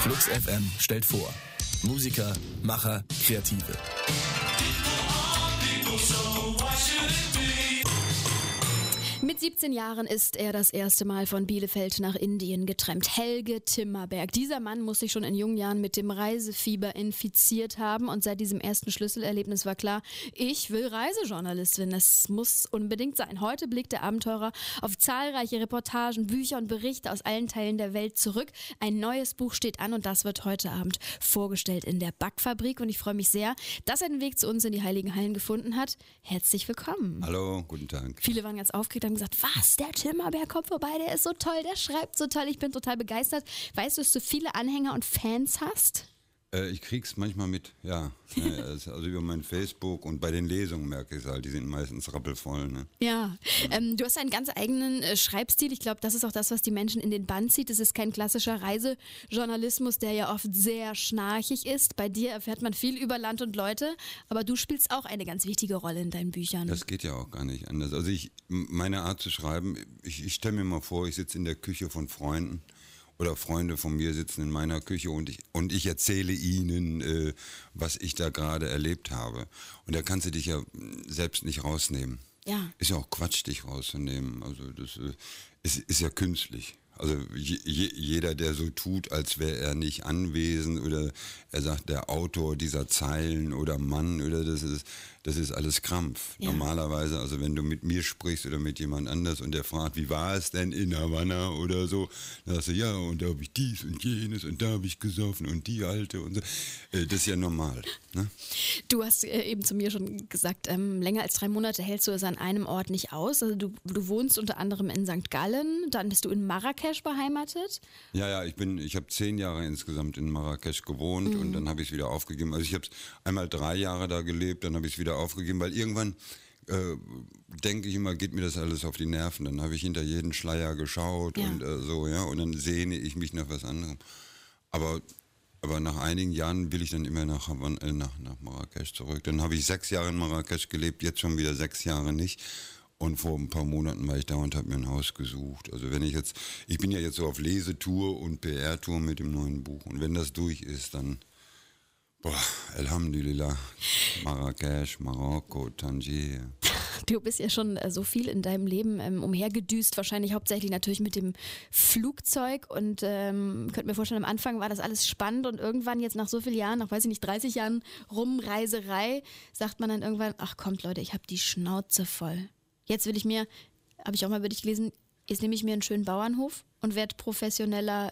Flux FM stellt vor. Musiker, Macher, Kreative. Mit 17 Jahren ist er das erste Mal von Bielefeld nach Indien getrennt. Helge Timmerberg. Dieser Mann muss sich schon in jungen Jahren mit dem Reisefieber infiziert haben und seit diesem ersten Schlüsselerlebnis war klar, ich will Reisejournalist werden. Das muss unbedingt sein. Heute blickt der Abenteurer auf zahlreiche Reportagen, Bücher und Berichte aus allen Teilen der Welt zurück. Ein neues Buch steht an und das wird heute Abend vorgestellt in der Backfabrik und ich freue mich sehr, dass er den Weg zu uns in die Heiligen Hallen gefunden hat. Herzlich willkommen. Hallo, guten Tag. Viele waren ganz aufgeregt, haben gesagt, was, der Timmerberg kommt vorbei, der ist so toll, der schreibt so toll, ich bin total begeistert. Weißt du, dass du viele Anhänger und Fans hast? Ich krieg's manchmal mit, ja. Also über mein Facebook und bei den Lesungen merke ich es halt, die sind meistens rappelvoll. Ne? Ja, du hast einen ganz eigenen Schreibstil. Ich glaube, das ist auch das, was die Menschen in den Bann zieht. Es ist kein klassischer Reisejournalismus, der ja oft sehr schnarchig ist. Bei dir erfährt man viel über Land und Leute, aber du spielst auch eine ganz wichtige Rolle in deinen Büchern. Das geht ja auch gar nicht anders. Also meine Art zu schreiben, ich stelle mir mal vor, ich sitze in der Küche von Freunden. Oder Freunde von mir sitzen in meiner Küche und ich erzähle ihnen, was ich da gerade erlebt habe. Und da kannst du dich ja selbst nicht rausnehmen. Ja. Ist ja auch Quatsch, dich rauszunehmen. Also das ist ja künstlich. Also jeder, der so tut, als wäre er nicht anwesend oder er sagt, der Autor dieser Zeilen oder Mann oder das ist alles Krampf. Ja. Normalerweise, also wenn du mit mir sprichst oder mit jemand anders und der fragt, wie war es denn in Havanna oder so, dann sagst du, ja, und da habe ich dies und jenes und da habe ich gesoffen und die Alte und so. Das ist ja normal. Ne? Du hast eben zu mir schon gesagt, länger als 3 Monate hältst du es an einem Ort nicht aus. Also du wohnst unter anderem in St. Gallen, dann bist du in Marrakesch beheimatet? Ja, ich habe 10 Jahre insgesamt in Marrakesch gewohnt und dann habe ich es wieder aufgegeben. Also ich habe einmal 3 Jahre da gelebt, dann habe ich es wieder aufgegeben, weil irgendwann denke ich immer, geht mir das alles auf die Nerven. Dann habe ich hinter jeden Schleier geschaut und so, ja, und dann sehne ich mich nach was anderem. Aber nach einigen Jahren will ich dann immer nach Marrakesch zurück. Dann habe ich 6 Jahre in Marrakesch gelebt, jetzt schon wieder 6 Jahre nicht. Und vor ein paar Monaten war ich da und habe mir ein Haus gesucht. Also ich bin ja jetzt so auf Lesetour und PR-Tour mit dem neuen Buch. Und wenn das durch ist, dann, Alhamdulillah, Marrakesch, Marokko, Tangier. Du bist ja schon so viel in deinem Leben umhergedüst, wahrscheinlich hauptsächlich natürlich mit dem Flugzeug und könnte mir vorstellen, am Anfang war das alles spannend und irgendwann jetzt nach so vielen Jahren, nach 30 Jahren Rumreiserei, sagt man dann irgendwann, ach kommt Leute, ich habe die Schnauze voll. Jetzt habe ich auch mal über dich gelesen, jetzt nehme ich mir einen schönen Bauernhof und werde professioneller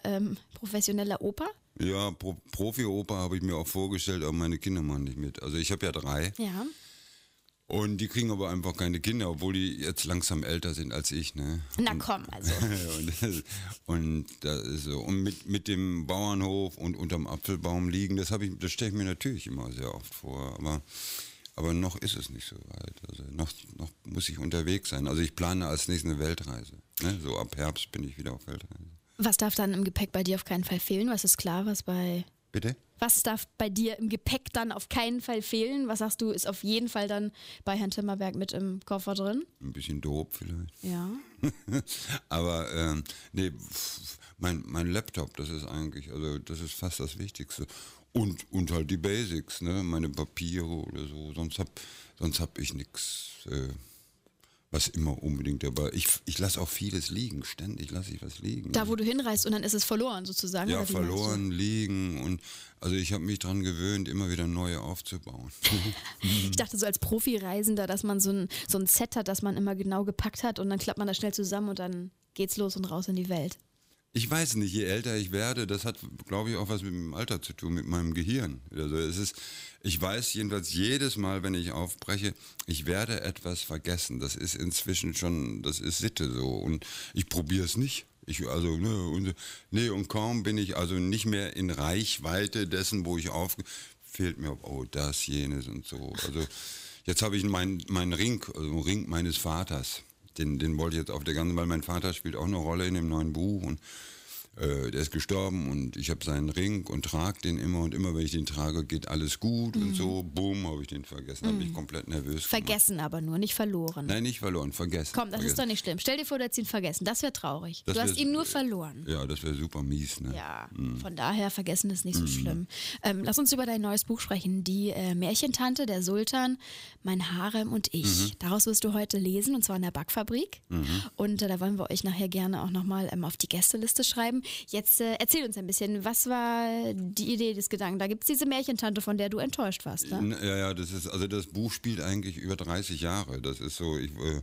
Oper. Ja, Profi-Oper habe ich mir auch vorgestellt, aber meine Kinder machen nicht mit. Also ich habe ja 3. Ja. Und die kriegen aber einfach keine Kinder, obwohl die jetzt langsam älter sind als ich, ne? Na komm, also. und das ist so. Und mit dem Bauernhof und unterm Apfelbaum liegen, das stelle ich mir natürlich immer sehr oft vor, aber noch ist es nicht so weit. Also noch muss ich unterwegs sein. Also ich plane als nächstes eine Weltreise. Ne? So ab Herbst bin ich wieder auf Weltreise. Was darf dann im Gepäck bei dir auf keinen Fall fehlen? Was ist klar, Bitte? Was darf bei dir im Gepäck dann auf keinen Fall fehlen? Was sagst du, ist auf jeden Fall dann bei Herrn Timmerberg mit im Koffer drin? Ein bisschen Dope vielleicht. Ja. Aber nee, mein Laptop, das ist fast das Wichtigste. Und halt die Basics, ne? Meine Papiere oder so. Sonst hab ich nichts, was immer unbedingt dabei. Ich lasse auch vieles liegen, ständig lasse ich was liegen. Da, wo du hinreist und dann ist es verloren sozusagen? Ja, verloren, liegen und also ich habe mich dran gewöhnt, immer wieder neue aufzubauen. Ich dachte so als Profi-Reisender, dass man so ein Set hat, das man immer genau gepackt hat und dann klappt man das schnell zusammen und dann geht's los und raus in die Welt. Ich weiß nicht, je älter ich werde, das hat, glaube ich, auch was mit dem Alter zu tun, mit meinem Gehirn. Also ich weiß jedenfalls jedes Mal, wenn ich aufbreche, ich werde etwas vergessen. Das ist inzwischen schon, das ist Sitte so und ich probiere es nicht. Und kaum bin ich also nicht mehr in Reichweite dessen, wo ich fehlt mir, das, jenes und so. Also jetzt habe ich meinen Ring, also Ring meines Vaters. Den wollte ich jetzt auf der ganzen, weil mein Vater spielt auch eine Rolle in dem neuen Buch und der ist gestorben und ich habe seinen Ring und trage den immer und immer, wenn ich den trage, geht alles gut und so, boom, habe ich den vergessen, habe mich komplett nervös Vergessen gemacht. aber nur, nicht verloren. Nein, nicht verloren, vergessen. Komm, das vergessen. ist doch nicht schlimm. Stell dir vor, du hättest ihn vergessen. Das wäre traurig. Das Du hast wär- ihn nur verloren. Ja, das wäre super mies, ne? Ja, von daher vergessen ist nicht so schlimm. Lass uns über dein neues Buch sprechen. Die Märchentante, der Sultan, mein Harem und ich. Daraus wirst du heute lesen, und zwar in der Backfabrik. Und da wollen wir euch nachher gerne auch nochmal auf die Gästeliste schreiben. Jetzt erzähl uns ein bisschen, was war die Idee des Gedanken? Da gibt es diese Märchentante, von der du enttäuscht warst, ne? Ja, das Buch spielt eigentlich über 30 Jahre. Das ist so,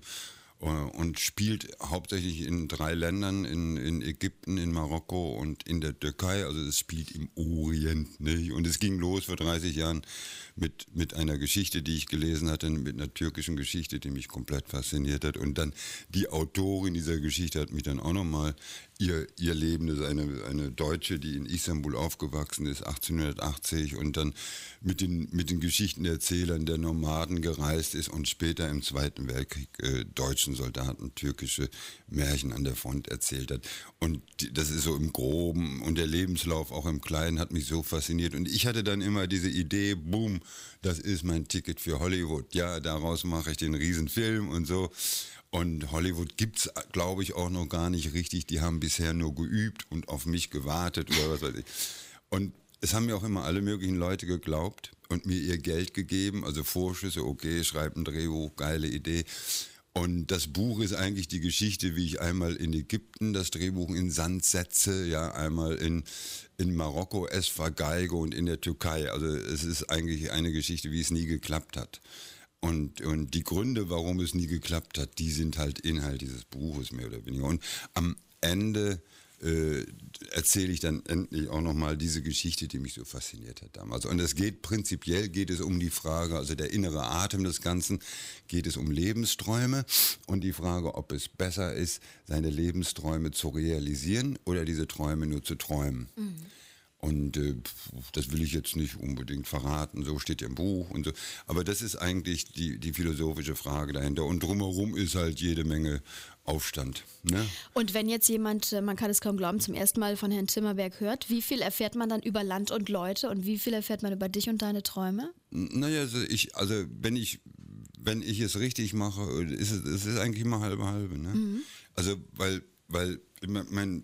und spielt hauptsächlich in 3 Ländern, in Ägypten, in Marokko und in der Türkei. Also es spielt im Orient, nicht? Und es ging los vor 30 Jahren mit einer Geschichte, die ich gelesen hatte, mit einer türkischen Geschichte, die mich komplett fasziniert hat. Und dann die Autorin dieser Geschichte hat mich dann auch nochmal ihr Leben, das ist eine Deutsche, die in Istanbul aufgewachsen ist, 1880, und dann mit den Geschichtenerzählern der Nomaden gereist ist und später im Zweiten Weltkrieg deutschen Soldaten türkische Märchen an der Front erzählt hat. Und das ist so im Groben, und der Lebenslauf auch im Kleinen hat mich so fasziniert. Und ich hatte dann immer diese Idee, boom, das ist mein Ticket für Hollywood. Ja, daraus mache ich den Riesenfilm und so. Und Hollywood gibt's, glaube ich, auch noch gar nicht richtig. Die haben bisher nur geübt und auf mich gewartet oder was weiß ich. Und es haben mir auch immer alle möglichen Leute geglaubt und mir ihr Geld gegeben. Also Vorschüsse, okay, schreib ein Drehbuch, geile Idee. Und das Buch ist eigentlich die Geschichte, wie ich einmal in Ägypten das Drehbuch in Sand setze, ja, einmal in Marokko es vergeige und in der Türkei. Also es ist eigentlich eine Geschichte, wie es nie geklappt hat. Und die Gründe, warum es nie geklappt hat, die sind halt Inhalt dieses Buches, mehr oder weniger. Und am Ende erzähle ich dann endlich auch nochmal diese Geschichte, die mich so fasziniert hat damals. Und prinzipiell geht es um die Frage, also der innere Atem des Ganzen, geht es um Lebensträume und die Frage, ob es besser ist, seine Lebensträume zu realisieren oder diese Träume nur zu träumen. Und das will ich jetzt nicht unbedingt verraten, so steht ja im Buch und so. Aber das ist eigentlich die philosophische Frage dahinter. Und drumherum ist halt jede Menge Aufstand. Ne? Und wenn jetzt jemand, man kann es kaum glauben, zum ersten Mal von Herrn Timmerberg hört, wie viel erfährt man dann über Land und Leute und wie viel erfährt man über dich und deine Träume? Naja, wenn ich es richtig mache, ist es eigentlich immer halbe. Ne? Also, weil wenn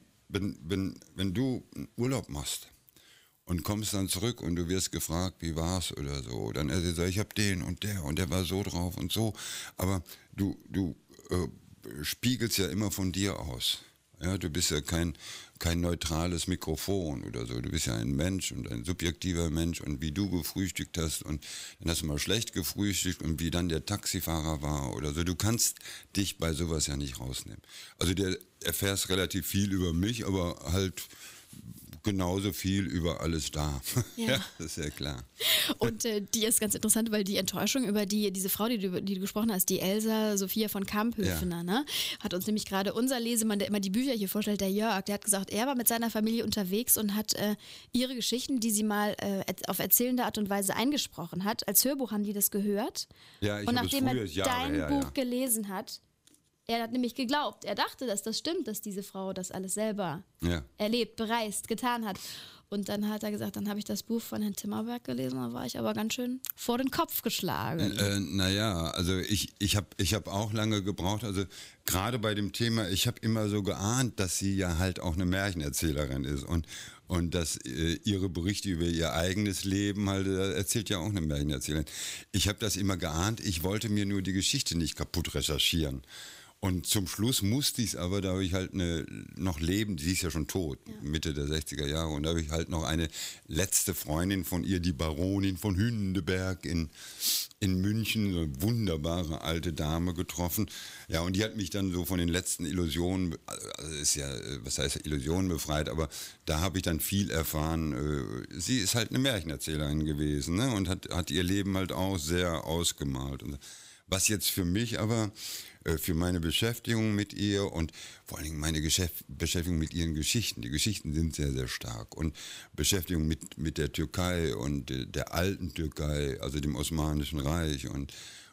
du einen Urlaub machst, und kommst dann zurück und du wirst gefragt, wie war's oder so. Dann erzählst du, ich hab den und der war so drauf und so. Aber du spiegelst ja immer von dir aus. Ja, du bist ja kein neutrales Mikrofon oder so. Du bist ja ein Mensch und ein subjektiver Mensch und wie du gefrühstückt hast und dann hast du mal schlecht gefrühstückt und wie dann der Taxifahrer war oder so. Du kannst dich bei sowas ja nicht rausnehmen. Also du erfährst relativ viel über mich, aber halt genauso viel über alles da. Ja, das ist ja klar. Und die ist ganz interessant, weil die Enttäuschung über diese Frau, die du gesprochen hast, die Elsa Sophia von Kamphöfener, ne, hat uns nämlich gerade unser Lesemann, der immer die Bücher hier vorstellt, der Jörg, der hat gesagt, er war mit seiner Familie unterwegs und hat ihre Geschichten, die sie mal auf erzählende Art und Weise eingesprochen hat, als Hörbuch haben die das gehört. Ja, ich und habe es nachdem früher, er Jahre dein her, Buch gelesen hat, er hat nämlich geglaubt, er dachte, dass das stimmt, dass diese Frau das alles selber erlebt, bereist, getan hat. Und dann hat er gesagt, dann habe ich das Buch von Herrn Timmerberg gelesen, da war ich aber ganz schön vor den Kopf geschlagen. Naja, also ich hab auch lange gebraucht, also gerade bei dem Thema, ich habe immer so geahnt, dass sie ja halt auch eine Märchenerzählerin ist und dass ihre Berichte über ihr eigenes Leben halt erzählt ja auch eine Märchenerzählerin. Ich habe das immer geahnt, ich wollte mir nur die Geschichte nicht kaputt recherchieren. Und zum Schluss musste ich es aber, da habe ich halt noch leben, sie ist ja schon tot, Mitte der 60er Jahre, und da habe ich halt noch eine letzte Freundin von ihr, die Baronin von Hündeberg in München, so eine wunderbare alte Dame getroffen. Ja, und die hat mich dann so von den letzten Illusionen, also ist ja, was heißt Illusionen befreit, aber da habe ich dann viel erfahren. Sie ist halt eine Märchenerzählerin gewesen, ne, und hat ihr Leben halt auch sehr ausgemalt. Und was jetzt für mich aber, für meine Beschäftigung mit ihr und vor allen Dingen meine Beschäftigung mit ihren Geschichten. Die Geschichten sind sehr, sehr stark. Und Beschäftigung mit der Türkei und der alten Türkei, also dem Osmanischen Reich. Und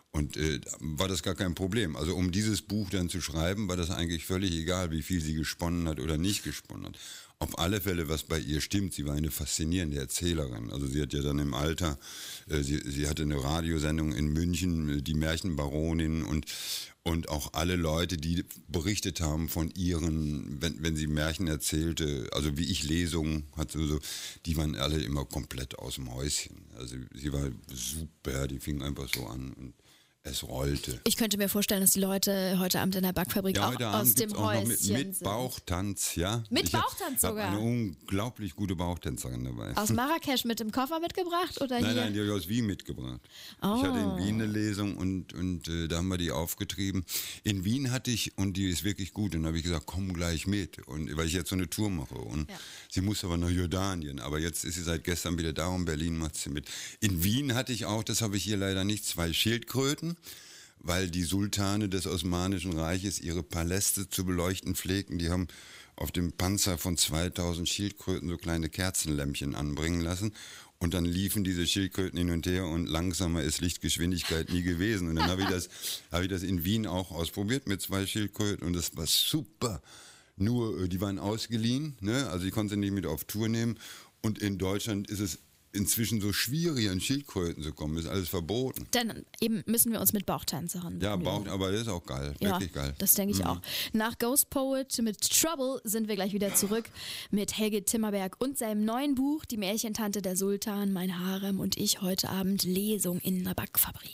war das gar kein Problem. Also um dieses Buch dann zu schreiben, war das eigentlich völlig egal, wie viel sie gesponnen hat oder nicht gesponnen hat. auf alle Fälle, was bei ihr stimmt, sie war eine faszinierende Erzählerin. Also sie hat ja dann im Alter, sie hatte eine Radiosendung in München, die Märchenbaronin und auch alle Leute, die berichtet haben von ihren, wenn sie Märchen erzählte, also wie ich Lesungen hatte, so, die waren alle immer komplett aus dem Häuschen. Also sie war super, die fing einfach so an und es rollte. Ich könnte mir vorstellen, dass die Leute heute Abend in der Backfabrik Ja, auch heute aus Abend dem gibt's auch noch Häuschen mit sind. Bauchtanz, ja. Mit Bauchtanz Ich sogar? habe eine unglaublich gute Bauchtänzerin dabei. Aus Marrakesch mit dem Koffer mitgebracht oder Nein, hier? nein, die habe ich aus Wien mitgebracht. Oh. Ich hatte in Wien eine Lesung und da haben wir die aufgetrieben. In Wien hatte ich, und die ist wirklich gut, und da habe ich gesagt, komm gleich mit. Und weil ich jetzt so eine Tour mache. Und sie muss aber nach Jordanien. Aber jetzt ist sie seit gestern wieder da und Berlin macht sie mit. In Wien hatte ich auch, das habe ich hier leider nicht, 2 Schildkröten, weil die Sultane des Osmanischen Reiches ihre Paläste zu beleuchten pflegten. Die haben auf dem Panzer von 2000 Schildkröten so kleine Kerzenlämpchen anbringen lassen. Und dann liefen diese Schildkröten hin und her und langsamer ist Lichtgeschwindigkeit nie gewesen. Und dann habe ich das in Wien auch ausprobiert mit 2 Schildkröten und das war super. Nur, die waren ausgeliehen, ne? Also ich konnte sie nicht mit auf Tour nehmen. Und in Deutschland ist es inzwischen so schwierig, an Schildkröten zu kommen. Das ist alles verboten. Dann eben müssen wir uns mit Bauchtänzerinnen Ja, begnügen. aber das ist auch geil. Ja, Wirklich geil. das denke ich auch. Nach Ghost Poet mit Trouble sind wir gleich wieder zurück mit Helge Timmerberg und seinem neuen Buch Die Märchentante der Sultan, mein Harem und ich, heute Abend Lesung in der Backfabrik.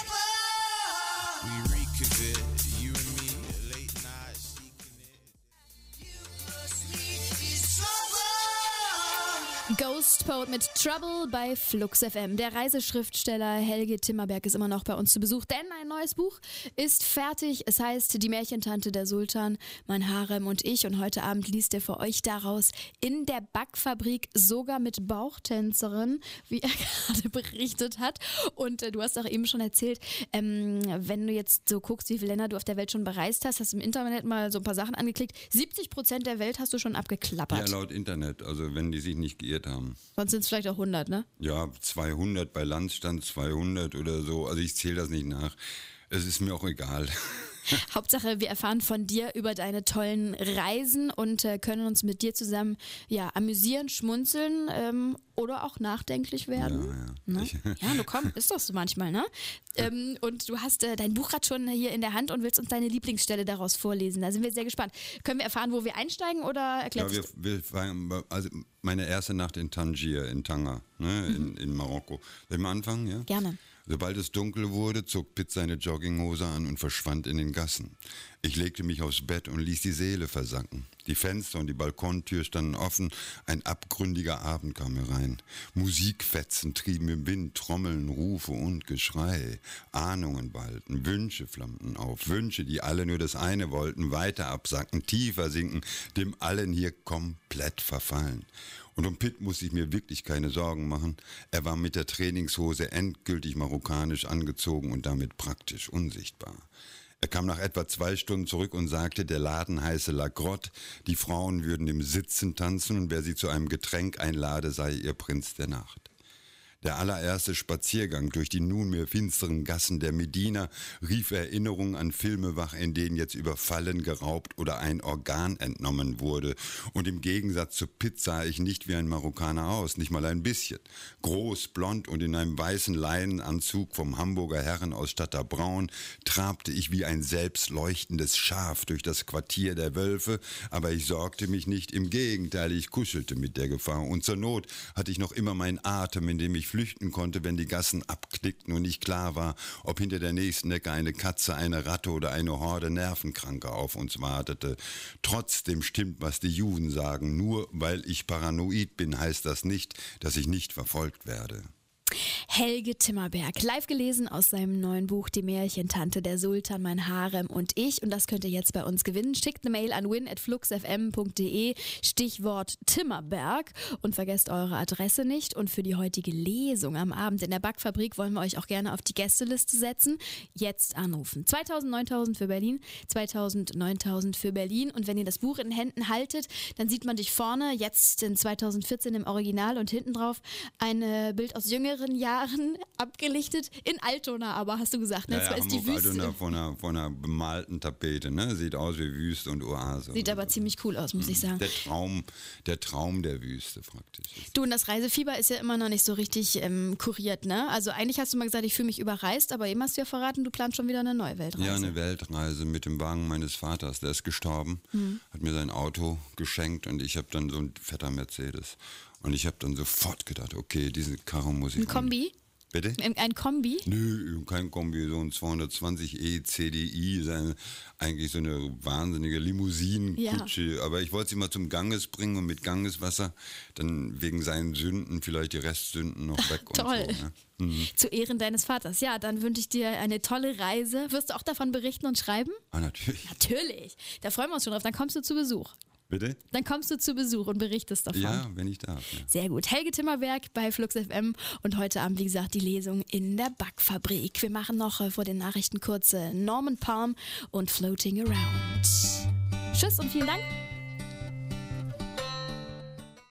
We reconvene, you and me, late night seeking it. Ghost Poet mit Trouble bei Flux FM. Der Reiseschriftsteller Helge Timmerberg ist immer noch bei uns zu Besuch, denn ein neues Buch ist fertig. Es heißt Die Märchentante der Sultan, mein Harem und ich. Und heute Abend liest er für euch daraus in der Backfabrik, sogar mit Bauchtänzerin, wie er gerade berichtet hat. Und du hast auch eben schon erzählt, wenn du jetzt so guckst, wie viele Länder du auf der Welt schon bereist hast, hast du im Internet mal so ein paar Sachen angeklickt. 70% der Welt hast du schon abgeklappert. Ja, laut Internet, also wenn die sich nicht geirrt haben. Sonst sind es vielleicht auch 100, ne? Ja, 200 bei Landstand, 200 oder so. Also ich zähle das nicht nach. Es ist mir auch egal. Hauptsache, wir erfahren von dir über deine tollen Reisen und können uns mit dir zusammen amüsieren, schmunzeln oder auch nachdenklich werden. Ja. Ne? Ja, du komm, ist doch so manchmal, ne? Und du hast dein Buch gerade schon hier in der Hand und willst uns deine Lieblingsstelle daraus vorlesen. Da sind wir sehr gespannt. Können wir erfahren, wo wir einsteigen oder erklärst Ja, wir fangen, also meine erste Nacht in Tangier, in Tanger, ne, in Marokko. Soll ich mal anfangen? Ja? Gerne. Sobald es dunkel wurde, zog Pitt seine Jogginghose an und verschwand in den Gassen. Ich legte mich aufs Bett und ließ die Seele versacken. Die Fenster und die Balkontür standen offen, ein abgründiger Abend kam herein. Musikfetzen trieben im Wind, Trommeln, Rufe und Geschrei. Ahnungen ballten, Wünsche flammten auf, Wünsche, die alle nur das eine wollten, weiter absacken, tiefer sinken, dem allen hier komplett verfallen. Und um Pitt musste ich mir wirklich keine Sorgen machen. Er war mit der Trainingshose endgültig marokkanisch angezogen und damit praktisch unsichtbar. Er kam nach etwa 2 Stunden zurück und sagte, der Laden heiße La Grotte, die Frauen würden im Sitzen tanzen und wer sie zu einem Getränk einlade, sei ihr Prinz der Nacht. Der allererste Spaziergang durch die nunmehr finsteren Gassen der Medina rief Erinnerungen an Filme wach, in denen jetzt überfallen, geraubt oder ein Organ entnommen wurde. Und im Gegensatz zu Pitt sah ich nicht wie ein Marokkaner aus, nicht mal ein bisschen. Groß, blond und in einem weißen Leinenanzug vom Hamburger Herrenausstatter Braun trabte ich wie ein selbstleuchtendes Schaf durch das Quartier der Wölfe, aber ich sorgte mich nicht, im Gegenteil, ich kuschelte mit der Gefahr. Und zur Not hatte ich noch immer meinen Atem, in dem ich flüchten konnte, wenn die Gassen abknickten und nicht klar war, ob hinter der nächsten Ecke eine Katze, eine Ratte oder eine Horde Nervenkranker auf uns wartete. Trotzdem stimmt, was die Juden sagen. Nur weil ich paranoid bin, heißt das nicht, dass ich nicht verfolgt werde. Helge Timmerberg, live gelesen aus seinem neuen Buch Die Märchentante der Sultan, mein Harem und ich. Und das könnt ihr jetzt bei uns gewinnen. Schickt eine Mail an win@fluxfm.de, Stichwort Timmerberg und vergesst eure Adresse nicht. Und für die heutige Lesung am Abend in der Backfabrik wollen wir euch auch gerne auf die Gästeliste setzen. Jetzt anrufen. 2000, 9000 für Berlin, 2000, 9000 für Berlin. Und wenn ihr das Buch in den Händen haltet, dann sieht man dich vorne, jetzt in 2014 im Original und hinten drauf ein Bild aus jüngeren Jahren. Jahren abgelichtet in Altona, aber hast du gesagt, ne? Ja, Zwar ist die Hamburg, Wüste. Altona vor einer bemalten Tapete, ne? Sieht aus wie Wüste und Oase. Sieht aber ziemlich cool aus, muss ich sagen. Der Traum der Wüste praktisch. Du, und das Reisefieber ist ja immer noch nicht so richtig kuriert, ne? Also eigentlich hast du mal gesagt, ich fühle mich überreist, aber eben hast du ja verraten, du planst schon wieder eine neue Weltreise. Ja, eine Weltreise mit dem Wagen meines Vaters. Der ist gestorben, hat mir sein Auto geschenkt und ich habe dann so ein fetter Mercedes. Und ich habe dann sofort gedacht, okay, diese Karre muss ich... Ein Kombi? Bitte? Ein Kombi? Nö, kein Kombi, so ein 220e CDI, eigentlich so eine wahnsinnige Limousinenkutsche. Ja. Aber ich wollte sie mal zum Ganges bringen und mit Gangeswasser dann wegen seinen Sünden vielleicht die Restsünden noch weg. Toll. Und so, ne? Zu Ehren deines Vaters. Ja, dann wünsche ich dir eine tolle Reise. Wirst du auch davon berichten und schreiben? Ah, natürlich. Natürlich. Da freuen wir uns schon drauf. Dann kommst du zu Besuch. Bitte? Dann kommst du zu Besuch und berichtest davon. Ja, wenn ich darf. Ja. Sehr gut. Helge Timmerberg bei Flux FM und heute Abend, wie gesagt, die Lesung in der Backfabrik. Wir machen noch vor den Nachrichten kurz Norman Palm und Floating Around. Tschüss und vielen Dank.